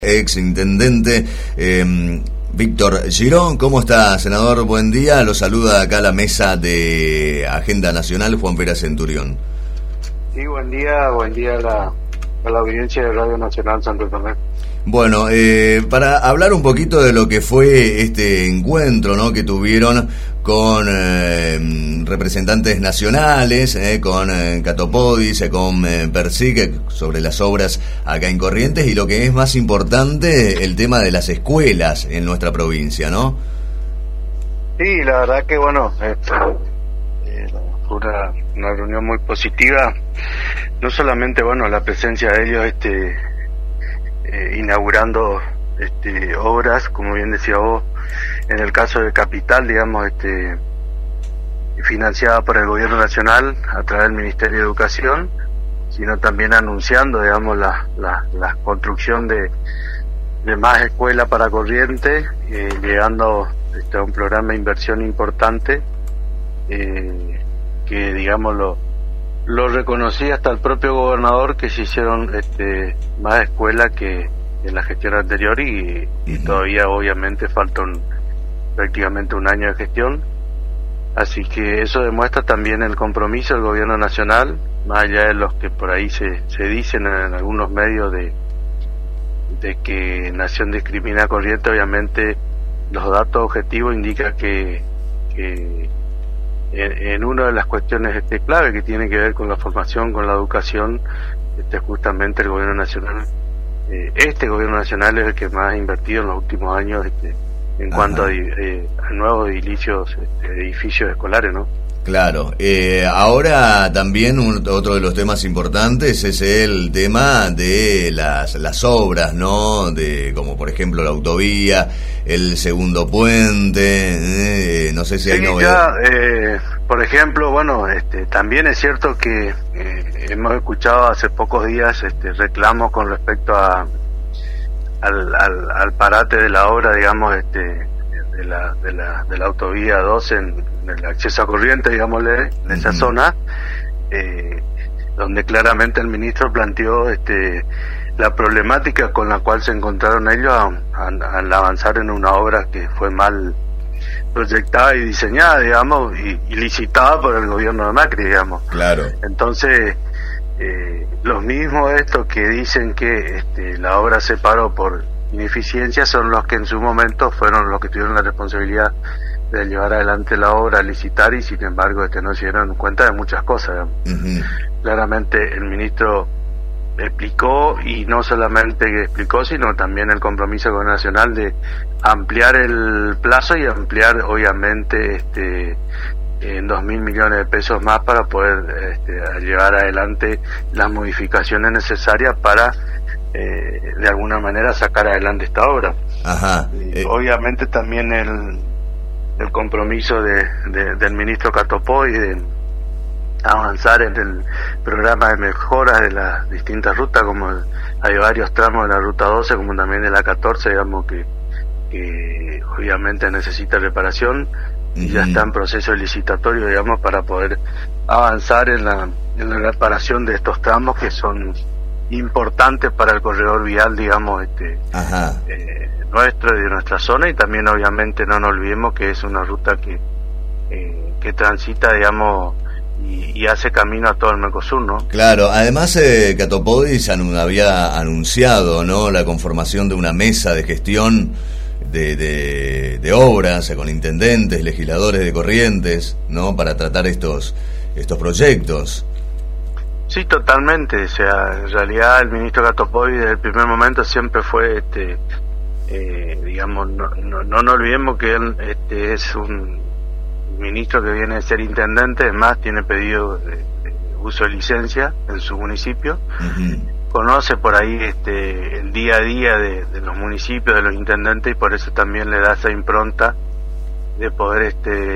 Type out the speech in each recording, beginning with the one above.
Ex intendente Víctor Girón. ¿Cómo está, senador? Buen día. Lo saluda acá la mesa de Agenda Nacional, Juan Pera Centurión. Sí, buen día a la audiencia de Radio Nacional Santo Tomé. Bueno, para hablar un poquito de lo que fue este encuentro, ¿no?, que tuvieron con representantes nacionales, con Catopodis, con Persic, sobre las obras acá en Corrientes, y lo que es más importante, el tema de las escuelas en nuestra provincia, ¿no? Sí, la verdad que bueno, fue una reunión muy positiva, no solamente bueno la presencia de ellos inaugurando obras, como bien decía vos, en el caso de Capital, digamos, financiada por el gobierno nacional a través del Ministerio de Educación, sino también anunciando, digamos, la construcción de más escuelas para Corrientes, llegando a un programa de inversión importante, que digamos lo reconocí hasta el propio gobernador, que se hicieron más escuelas que en la gestión anterior, y todavía obviamente falta prácticamente un año de gestión, así que eso demuestra también el compromiso del gobierno nacional, más allá de los que por ahí se dicen en algunos medios de que Nación discrimina a Corrientes. Obviamente los datos objetivos indican que en una de las cuestiones clave que tiene que ver con la formación, con la educación, justamente el gobierno nacional, gobierno nacional es el que más ha invertido en los últimos años en cuanto a nuevos edificios escolares, ¿no? Claro. Ahora también otro de los temas importantes es el tema de las obras, ¿no? Como por ejemplo la autovía, el segundo puente, no sé si hay novedad. Por ejemplo, bueno, también es cierto que hemos escuchado hace pocos días reclamos con respecto al parate de la obra, digamos, de la autovía 2 en el acceso a Corrientes, digámosle, en esa zona, donde claramente el ministro planteó la problemática con la cual se encontraron ellos al avanzar en una obra que fue mal proyectada y diseñada, digamos, y licitada por el gobierno de Macri, digamos. Claro. Entonces, los mismos estos que dicen que la obra se paró por ineficiencia son los que en su momento fueron los que tuvieron la responsabilidad de llevar adelante la obra, licitar, y sin embargo no se dieron cuenta de muchas cosas. Claramente el ministro explicó, y no solamente que explicó, sino también el compromiso del gobierno nacional de ampliar el plazo y ampliar obviamente en 2.000 millones de pesos más para poder llevar adelante las modificaciones necesarias para de alguna manera sacar adelante esta obra. Obviamente también el compromiso del ministro Catopodis de avanzar en el programa de mejoras de las distintas rutas, como hay varios tramos de la ruta 12 como también de la 14, digamos, que obviamente necesita reparación, y ya está en proceso licitatorio, digamos, para poder avanzar en la reparación de estos tramos que son importantes para el corredor vial, digamos, nuestro y de nuestra zona, y también obviamente no nos olvidemos que es una ruta que transita, digamos, y hace camino a todo el Mercosur, ¿no? Claro. Además, Catopodis había anunciado, ¿no?, la conformación de una mesa de gestión de obras con intendentes, legisladores de Corrientes, ¿no?, para tratar estos proyectos. Sí, totalmente. O sea, en realidad el ministro Catopodis desde el primer momento siempre fue, digamos, no nos olvidemos que él es un ministro que viene de ser intendente, además tiene pedido de uso de licencia en su municipio, conoce por ahí el día a día de los municipios, de los intendentes, y por eso también le da esa impronta de poder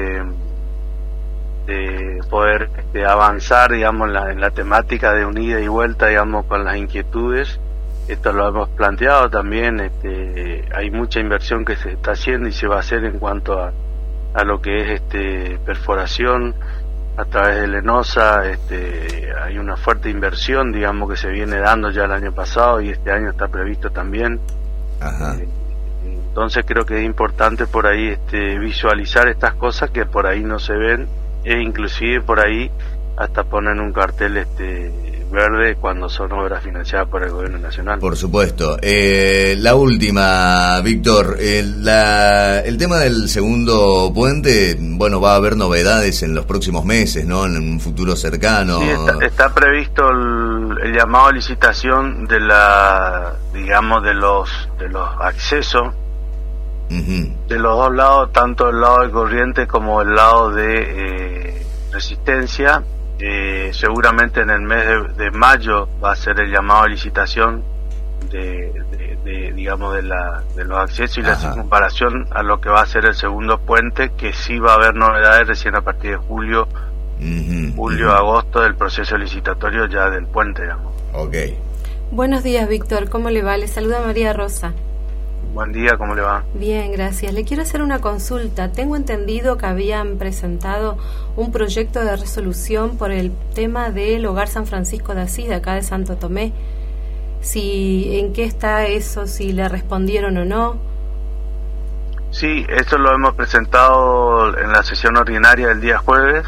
avanzar, digamos, en la temática de un ida y vuelta, digamos, con las inquietudes. Esto lo hemos planteado también. Hay mucha inversión que se está haciendo y se va a hacer en cuanto a lo que es perforación a través de Lenosa. Hay una fuerte inversión, digamos, que se viene dando ya el año pasado, y este año está previsto también Ajá. Entonces creo que es importante por ahí visualizar estas cosas que por ahí no se ven, e inclusive por ahí hasta ponen un cartel verde cuando son obras financiadas por el gobierno nacional. Por supuesto. La última, Víctor, el tema del segundo puente, bueno, va a haber novedades en los próximos meses, ¿no? En un futuro cercano. Sí, está previsto el llamado a licitación de los accesos. Uh-huh. De los dos lados, tanto el lado de Corrientes como el lado de Resistencia. Seguramente en el mes de mayo va a ser el llamado a licitación de los accesos y la circunvalación a lo que va a ser el segundo puente, que sí va a haber novedades recién a partir de julio, agosto, del proceso licitatorio ya del puente, digamos. Okay. Buenos días, Víctor, ¿cómo le va? Le saluda María Rosa. Buen día, ¿cómo le va? Bien, gracias. Le quiero hacer una consulta. Tengo entendido que habían presentado un proyecto de resolución por el tema del Hogar San Francisco de Asís, de acá de Santo Tomé. ¿En qué está eso? ¿Si le respondieron o no? Sí, eso lo hemos presentado en la sesión ordinaria del día jueves.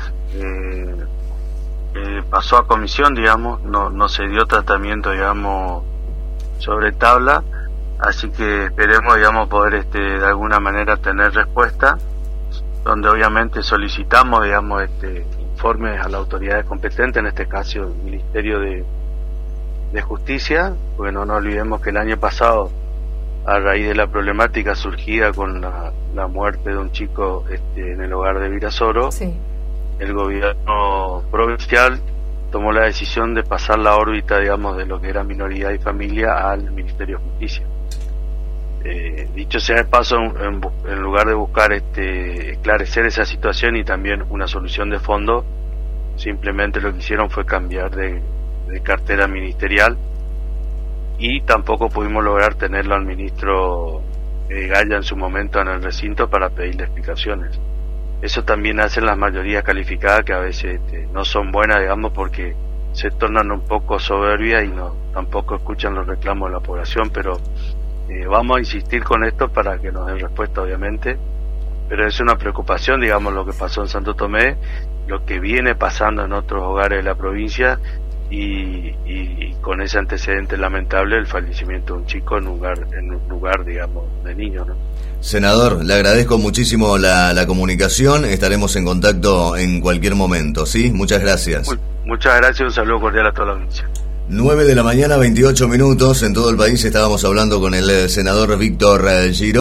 Pasó a comisión, digamos, no se dio tratamiento, digamos, sobre tabla. Así que esperemos, digamos, poder de alguna manera tener respuesta, donde obviamente solicitamos, digamos, informes a las autoridades competentes, en este caso el Ministerio de Justicia, porque no nos olvidemos que el año pasado, a raíz de la problemática surgida con la muerte de un chico en el hogar de Virasoro, sí, el gobierno provincial tomó la decisión de pasar la órbita, digamos, de lo que era minoría y familia al Ministerio de Justicia. Dicho sea de paso, en lugar de buscar esclarecer esa situación y también una solución de fondo, simplemente lo que hicieron fue cambiar de cartera ministerial, y tampoco pudimos lograr tenerlo al ministro Gaya en su momento en el recinto para pedirle explicaciones. Eso también hacen las mayorías calificadas, que a veces no son buenas, digamos, porque se tornan un poco soberbias y tampoco escuchan los reclamos de la población, pero vamos a insistir con esto para que nos den respuesta, obviamente, pero es una preocupación, digamos, lo que pasó en Santo Tomé, lo que viene pasando en otros hogares de la provincia, y con ese antecedente lamentable, el fallecimiento de un chico en un lugar, digamos, de niño, ¿no? Senador, le agradezco muchísimo la comunicación, estaremos en contacto en cualquier momento, ¿sí? Muchas gracias. Muchas gracias, un saludo cordial a toda la audiencia. 9 de la mañana, 28 minutos, en todo el país estábamos hablando con el senador Víctor Giró.